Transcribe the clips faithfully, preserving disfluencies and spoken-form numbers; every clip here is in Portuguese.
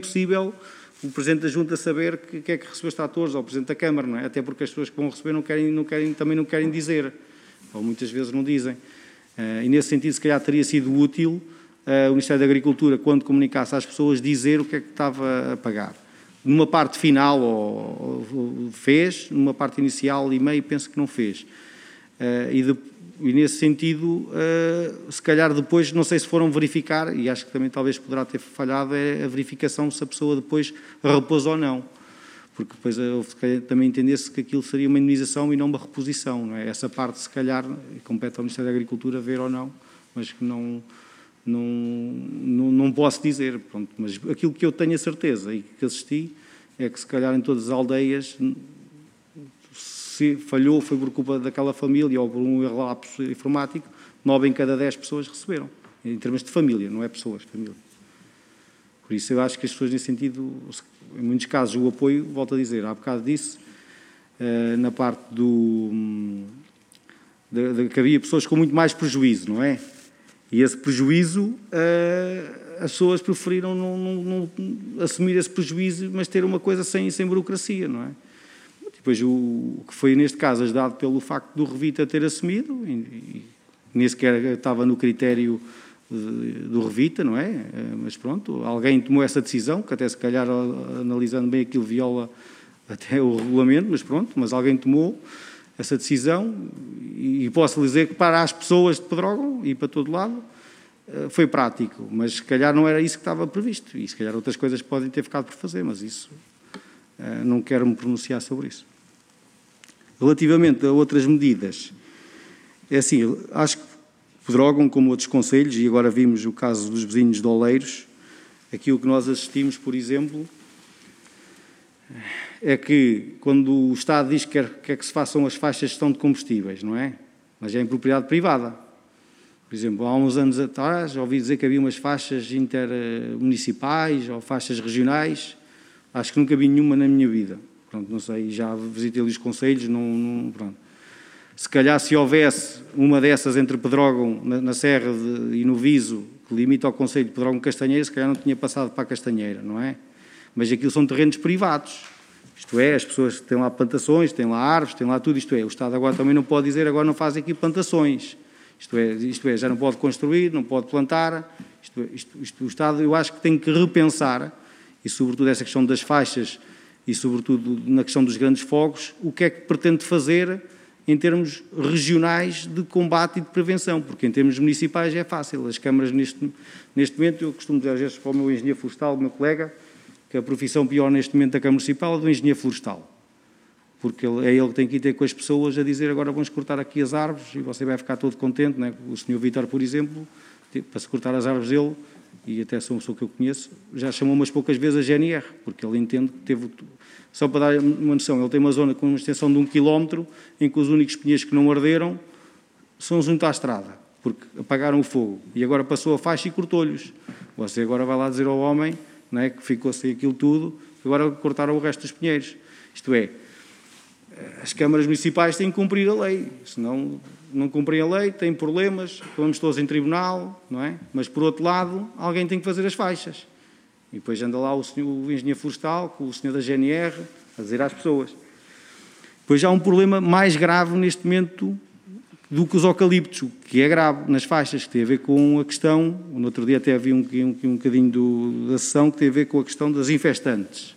impossível o Presidente da Junta saber que, que é que recebeu os tratores, ou o Presidente da Câmara, não é? Até porque as pessoas que vão receber não querem, não querem, também não querem dizer, ou muitas vezes não dizem. Uh, e nesse sentido, se calhar teria sido útil uh, o Ministério da Agricultura, quando comunicasse às pessoas, dizer o que é que estava a pagar. Numa parte final ou, ou, fez, numa parte inicial e meio penso que não fez. Uh, e, de, e nesse sentido, uh, se calhar depois, não sei se foram verificar, e acho que também talvez poderá ter falhado, é a verificação se a pessoa depois repôs ou não. Porque depois houve também entender-se que aquilo seria uma indemnização e não uma reposição, não é? Essa parte, se calhar, compete ao Ministério da Agricultura ver ou não, mas que não, não, não, não posso dizer. Pronto, mas aquilo que eu tenho a certeza e que assisti é que, se calhar, em todas as aldeias, se falhou, foi por culpa daquela família ou por um relapso informático, nove em cada dez pessoas receberam, em termos de família, não é pessoas, família. Por isso eu acho que as pessoas, nesse sentido, em muitos casos, o apoio, volto a dizer, há bocado disse, na parte do... De, de, que havia pessoas com muito mais prejuízo, não é? E esse prejuízo, as pessoas preferiram não, não, não assumir esse prejuízo, mas ter uma coisa sem, sem burocracia, não é? Depois, o que foi, neste caso, ajudado pelo facto do Revita ter assumido, e, e nem sequer estava no critério do Revita, não é? Mas pronto, alguém tomou essa decisão, que até se calhar, analisando bem aquilo, viola até o regulamento, mas pronto, mas alguém tomou essa decisão e posso dizer que para as pessoas de Pedrógão e para todo lado foi prático, mas se calhar não era isso que estava previsto e se calhar outras coisas podem ter ficado por fazer, mas isso não quero me pronunciar sobre isso. Relativamente a outras medidas, é assim, acho que Pedrógão, como outros concelhos, e agora vimos o caso dos vizinhos de Oleiros, aqui o que nós assistimos, por exemplo, é que quando o Estado diz que quer, quer que se façam as faixas de gestão de combustíveis, não é? Mas é em propriedade privada. Por exemplo, há uns anos atrás ouvi dizer que havia umas faixas intermunicipais ou faixas regionais, acho que nunca vi nenhuma na minha vida. Pronto, não sei, já visitei os concelhos, não, não, pronto. Se calhar, se houvesse uma dessas entre Pedrógão, na, na Serra de, e no Viso, que limita ao concelho de Pedrógão-Castanheira, se calhar não tinha passado para a Castanheira, não é? Mas aquilo são terrenos privados. Isto é, as pessoas têm lá plantações, têm lá árvores, têm lá tudo, isto é. O Estado agora também não pode dizer, agora não fazem aqui plantações. Isto é, isto é, já não pode construir, não pode plantar. Isto é, isto, isto, o Estado, eu acho que tem que repensar, e sobretudo essa questão das faixas, e sobretudo na questão dos grandes fogos, o que é que pretende fazer em termos regionais de combate e de prevenção, porque em termos municipais é fácil. As câmaras, neste, neste momento, eu costumo dizer às vezes para o meu engenheiro florestal, o meu colega, que a profissão pior neste momento da Câmara Municipal é do engenheiro florestal, porque ele, é ele que tem que ir ter com as pessoas a dizer agora vamos cortar aqui as árvores e você vai ficar todo contente, não é? O senhor Vítor, por exemplo, para se cortar as árvores dele, e até sou uma pessoa que eu conheço, já chamou umas poucas vezes a G N R, porque ele entende que teve... Só para dar uma noção, ele tem uma zona com uma extensão de um quilómetro em que os únicos pinheiros que não arderam são junto à estrada, porque apagaram o fogo. E agora passou a faixa e cortou-lhes. Você agora vai lá dizer ao homem, não é, que ficou sem aquilo tudo, que agora cortaram o resto dos pinheiros. Isto é, as câmaras municipais têm que cumprir a lei, senão não cumprem a lei, têm problemas, vamos todos em tribunal, não é? Mas, por outro lado, alguém tem que fazer as faixas. E depois anda lá o, senhor, o engenheiro florestal, com o senhor da G N R, a dizer às pessoas. Depois há um problema mais grave neste momento do que os eucaliptos, o que é grave nas faixas, que tem a ver com a questão, no outro dia até havia um, um, um bocadinho do, da sessão, que tem a ver com a questão das infestantes.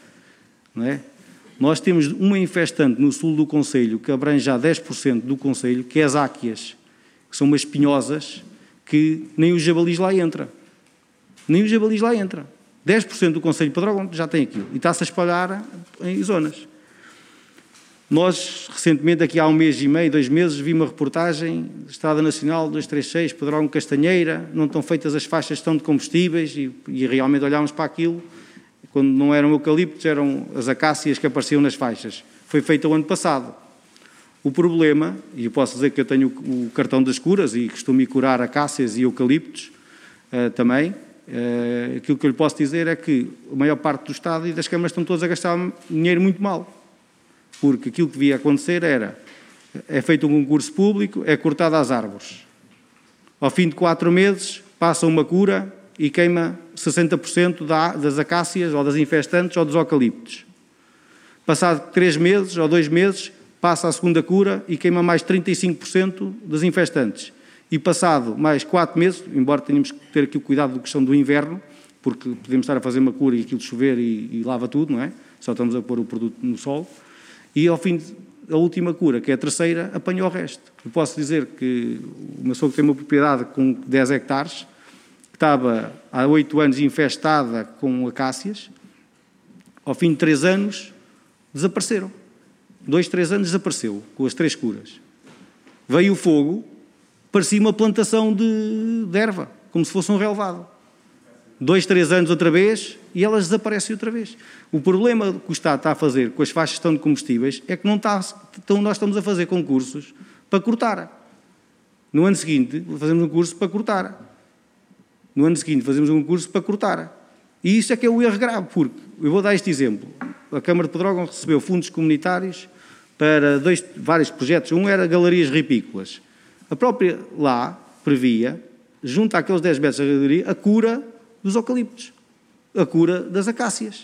Não é? Nós temos uma infestante no sul do concelho, que abrange já dez por cento do concelho, que é as áquias, que são umas espinhosas, que nem os jabalis lá entra. Nem os jabalis lá entra. dez por cento do concelho de Pedrógão já tem aquilo, e está-se a espalhar em zonas. Nós, recentemente, aqui há um mês e meio, dois meses, vi uma reportagem, Estrada Nacional duzentos e trinta e seis, Pedrógão Castanheira, não estão feitas as faixas de gestão de combustíveis, e, e realmente olhámos para aquilo, quando não eram eucaliptos, eram as acácias que apareciam nas faixas. Foi feito o ano passado. O problema, e eu posso dizer que eu tenho o, o cartão das curas, e costumo curar acácias e eucaliptos uh, também, uh, aquilo que eu lhe posso dizer é que a maior parte do Estado e das câmaras estão todos a gastar dinheiro muito mal. Porque aquilo que devia acontecer era, é feito um concurso público, é cortado as árvores. Ao fim de quatro meses, passa uma cura e queima sessenta por cento das acácias ou das infestantes ou dos eucaliptos. Passado três meses ou dois meses, passa a segunda cura e queima mais trinta e cinco por cento das infestantes. E passado mais quatro meses, embora tenhamos que ter aqui o cuidado da questão do inverno, porque podemos estar a fazer uma cura e aquilo chover e, e lava tudo, não é? Só estamos a pôr o produto no solo. E ao fim da última cura, que é a terceira, apanha o resto. Eu posso dizer que o meu sogro tem uma propriedade com dez hectares, que estava há oito anos infestada com acácias, ao fim de três anos desapareceram. Dois, três anos desapareceu, com as três curas. Veio o fogo, parecia uma plantação de, de erva, como se fosse um relevado. Dois, três anos outra vez e elas desaparecem outra vez. O problema que o Estado está a fazer com as faixas de gestão de combustíveis é que não está, então nós estamos a fazer concursos para cortar. No ano seguinte fazemos um curso para cortar. No ano seguinte fazemos um curso para cortar. E isso é que é o erro grave, porque, eu vou dar este exemplo, a Câmara de Pedrógão recebeu fundos comunitários para dois, vários projetos. Um era galerias ripícolas. A própria lá previa, junto àqueles dez metros da galeria, a cura dos eucaliptos, a cura das acácias.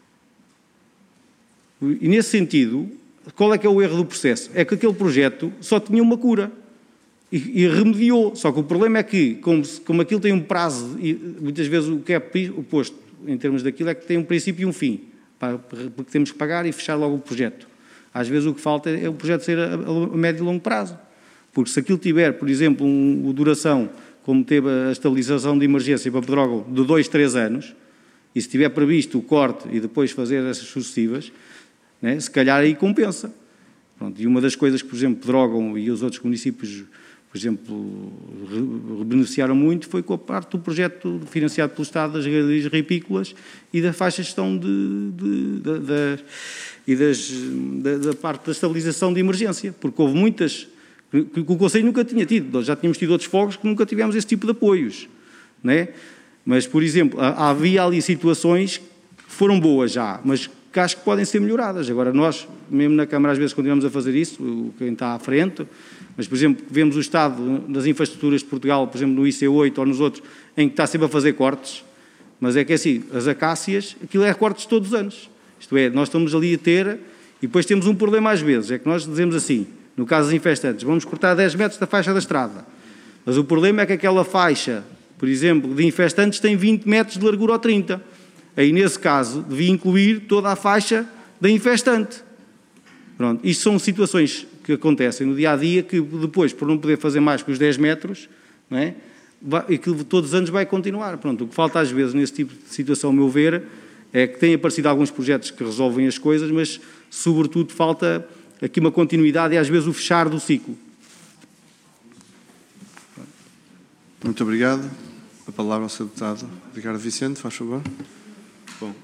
E nesse sentido, qual é que é o erro do processo? É que aquele projeto só tinha uma cura e, e remediou. Só que o problema é que, como, como aquilo tem um prazo, e muitas vezes o que é oposto em termos daquilo é que tem um princípio e um fim, porque temos que pagar e fechar logo o projeto. Às vezes o que falta é o projeto ser a, a médio e longo prazo. Porque se aquilo tiver, por exemplo, uma um, duração, como teve a estabilização de emergência para Pedrógão, de dois, três anos, e se tiver previsto o corte e depois fazer essas sucessivas, né, se calhar aí compensa. Pronto, e uma das coisas que, por exemplo, Pedrógão e os outros municípios, por exemplo, beneficiaram muito foi com a parte do projeto financiado pelo Estado das galerias ripícolas e da faixa de gestão de, de, de, de, e das, da, da parte da estabilização de emergência, porque houve muitas que o Conselho nunca tinha tido. Nós já tínhamos tido outros fogos que nunca tivemos esse tipo de apoios, não é? Mas, por exemplo, havia ali situações que foram boas já, mas que acho que podem ser melhoradas. Agora, nós, mesmo na Câmara, às vezes continuamos a fazer isso, quem está à frente, mas, por exemplo, vemos o estado das infraestruturas de Portugal, por exemplo, no I C oito ou nos outros, em que está sempre a fazer cortes, mas é que assim, as acácias, aquilo é cortes todos os anos. Isto é, nós estamos ali a ter, e depois temos um problema às vezes, é que nós dizemos assim, no caso das infestantes, vamos cortar dez metros da faixa da estrada. Mas o problema é que aquela faixa, por exemplo, de infestantes tem vinte metros de largura ou trinta. Aí, nesse caso, devia incluir toda a faixa da infestante. Pronto, isto são situações que acontecem no dia-a-dia que depois, por não poder fazer mais que os dez metros, não é? E que todos os anos vai continuar. Pronto, o que falta às vezes nesse tipo de situação, ao meu ver, é que têm aparecido alguns projetos que resolvem as coisas, mas, sobretudo, falta aqui uma continuidade e às vezes o fechar do ciclo. Muito obrigado. A palavra ao senhor Deputado Ricardo Vicente, faz favor. Bom,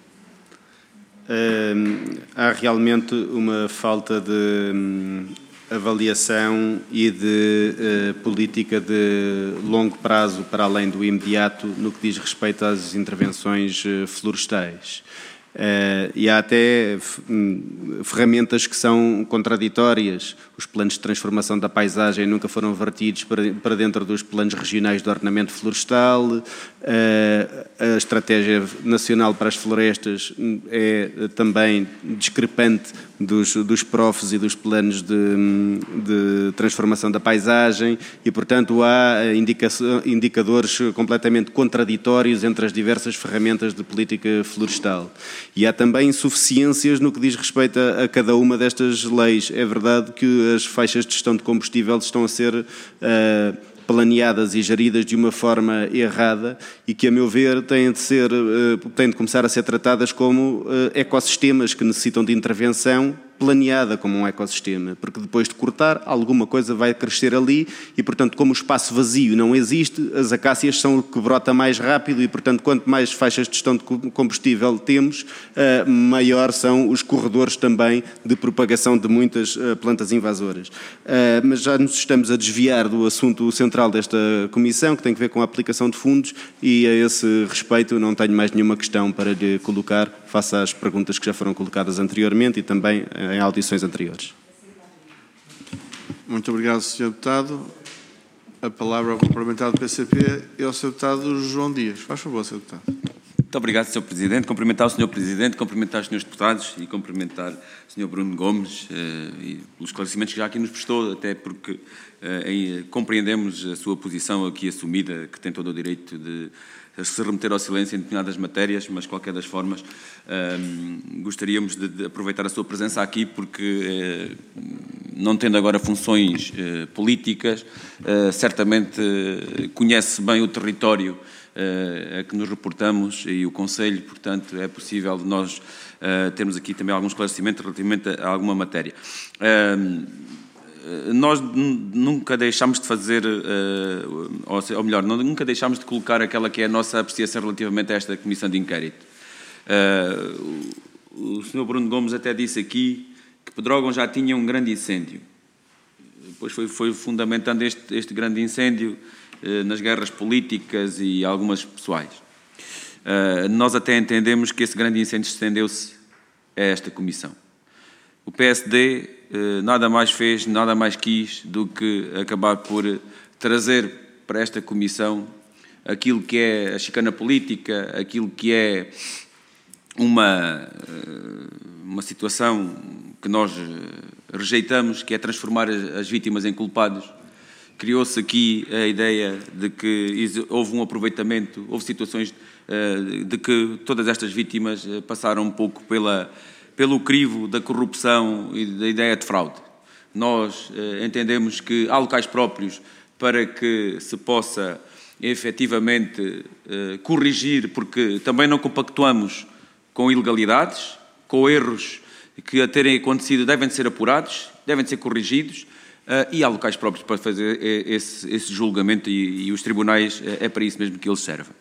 hum, há realmente uma falta de hum, avaliação e de uh, política de longo prazo para além do imediato no que diz respeito às intervenções uh, florestais. Uh, e há até ferramentas que são contraditórias. Os planos de transformação da paisagem nunca foram vertidos para, para dentro dos planos regionais de ordenamento florestal. Uh, a Estratégia Nacional para as Florestas é também discrepante dos, dos P R O Fs e dos planos de, de transformação da paisagem e, portanto, há indicadores completamente contraditórios entre as diversas ferramentas de política florestal. E há também insuficiências no que diz respeito a, a cada uma destas leis. É verdade que as faixas de gestão de combustível estão a ser uh, planeadas e geridas de uma forma errada e que, a meu ver, têm de, ser, uh, têm de começar a ser tratadas como uh, ecossistemas que necessitam de intervenção planeada como um ecossistema, porque depois de cortar, alguma coisa vai crescer ali e, portanto, como o espaço vazio não existe, as acácias são o que brota mais rápido e, portanto, quanto mais faixas de gestão de combustível temos, uh, maior são os corredores também de propagação de muitas uh, plantas invasoras. Uh, mas já nos estamos a desviar do assunto central desta comissão, que tem a ver com a aplicação de fundos, e a esse respeito não tenho mais nenhuma questão para lhe colocar, face às perguntas que já foram colocadas anteriormente e também em audições anteriores. Muito obrigado, senhor Deputado. A palavra ao complementar do P C P é ao senhor Deputado João Dias. Faz favor, senhor Deputado. Muito obrigado, senhor Presidente. Cumprimentar o senhor Presidente, cumprimentar os senhores deputados e cumprimentar o senhor Bruno Gomes eh, e pelos esclarecimentos que já aqui nos prestou, até porque eh, compreendemos a sua posição aqui assumida, que tem todo o direito de se remeter ao silêncio em determinadas matérias, mas, de qualquer das formas, eh, gostaríamos de, de aproveitar a sua presença aqui, porque, eh, não tendo agora funções eh, políticas, eh, certamente eh, conhece bem o território a que nos reportamos e o Conselho, portanto, é possível nós uh, termos aqui também algum esclarecimento relativamente a alguma matéria. Uh, nós nunca deixámos de fazer, uh, ou, ou melhor, nunca deixámos de colocar aquela que é a nossa apreciação relativamente a esta Comissão de Inquérito. Uh, o, o senhor Bruno Gomes até disse aqui que Pedrógão já tinha um grande incêndio. Depois foi, foi fundamentando este, este grande incêndio nas guerras políticas e algumas pessoais. Uh, nós até entendemos que esse grande incêndio estendeu-se a esta comissão. O P S D uh, nada mais fez, nada mais quis do que acabar por trazer para esta comissão aquilo que é a chicana política, aquilo que é uma, uh, uma situação que nós rejeitamos, que é transformar as, as vítimas em culpados. Criou-se aqui a ideia de que houve um aproveitamento, houve situações de que todas estas vítimas passaram um pouco pela, pelo crivo da corrupção e da ideia de fraude. Nós entendemos que há locais próprios para que se possa efetivamente corrigir, porque também não compactuamos com ilegalidades, com erros que a terem acontecido devem ser apurados, devem ser corrigidos. Uh, e há locais próprios para fazer esse, esse julgamento e, e os tribunais é para isso mesmo que eles servem.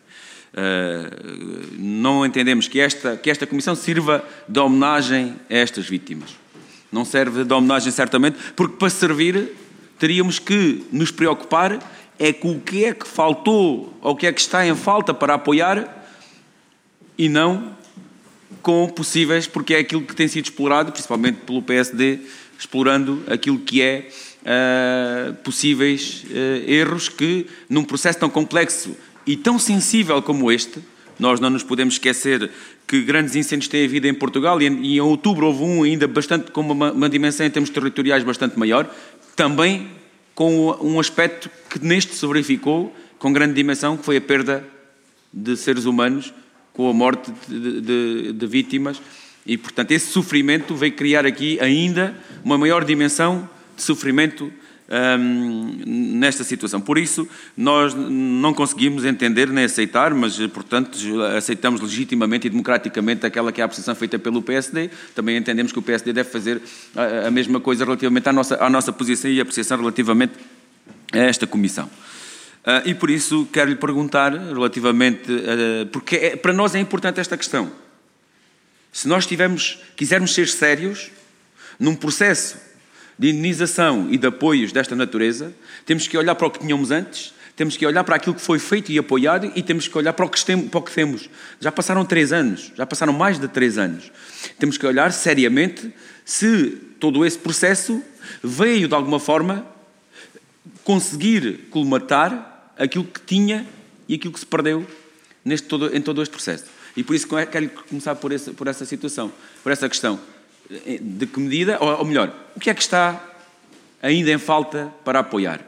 Uh, não entendemos que esta, que esta comissão sirva de homenagem a estas vítimas. Não serve de homenagem certamente, porque para servir teríamos que nos preocupar é com o que é que faltou ou o que é que está em falta para apoiar e não com possíveis, porque é aquilo que tem sido explorado, principalmente pelo P S D, explorando aquilo que é Uh, possíveis uh, erros que, num processo tão complexo e tão sensível como este, nós não nos podemos esquecer que grandes incêndios têm havido em Portugal e em, e em outubro houve um ainda bastante, com uma, uma dimensão em termos territoriais bastante maior, também com um aspecto que neste se verificou com grande dimensão, que foi a perda de seres humanos, com a morte de, de, de vítimas, e portanto esse sofrimento veio criar aqui ainda uma maior dimensão de sofrimento hum, nesta situação. Por isso, nós não conseguimos entender nem aceitar, mas, portanto, aceitamos legitimamente e democraticamente aquela que é a posição feita pelo P S D. Também entendemos que o P S D deve fazer a, a mesma coisa relativamente à nossa, à nossa posição e apreciação relativamente a esta comissão. Uh, e, por isso, quero lhe perguntar relativamente... Uh, porque é, para nós é importante esta questão. Se nós tivermos, quisermos ser sérios num processo de indenização e de apoios desta natureza, temos que olhar para o que tínhamos antes, temos que olhar para aquilo que foi feito e apoiado e temos que olhar para o que, tem, para o que temos. Já passaram três anos, já passaram mais de três anos. Temos que olhar seriamente se todo esse processo veio, de alguma forma, conseguir colmatar aquilo que tinha e aquilo que se perdeu neste todo, em todo este processo. E por isso quero começar por essa, por essa situação, por essa questão. De que medida, ou melhor, o que é que está ainda em falta para apoiar?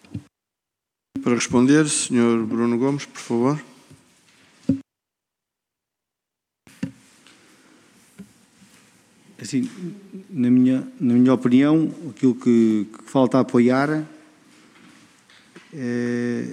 Para responder, senhor Bruno Gomes, por favor. Assim, na minha, na minha opinião, aquilo que, que falta apoiar é...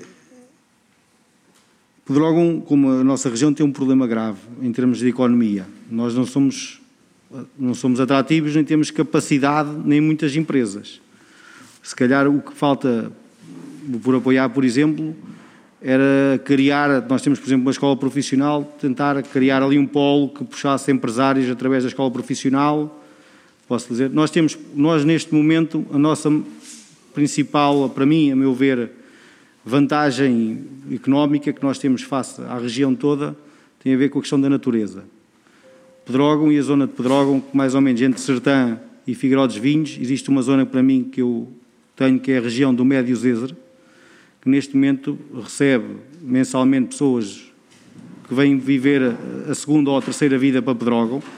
Pedrógão, como a nossa região, tem um problema grave em termos de economia. Nós não somos... não somos atrativos, nem temos capacidade, nem muitas empresas. Se calhar o que falta por apoiar, por exemplo, era criar, nós temos, por exemplo, uma escola profissional, tentar criar ali um polo que puxasse empresários através da escola profissional. Posso dizer, nós temos, nós neste momento, a nossa principal, para mim, a meu ver, vantagem económica que nós temos face à região toda, tem a ver com a questão da natureza. Pedrógão e a zona de Pedrógão, mais ou menos entre Sertã e Figueiró dos Vinhos, existe uma zona para mim que eu tenho, que é a região do Médio Zezer, que neste momento recebe mensalmente pessoas que vêm viver a segunda ou a terceira vida para Pedrógão,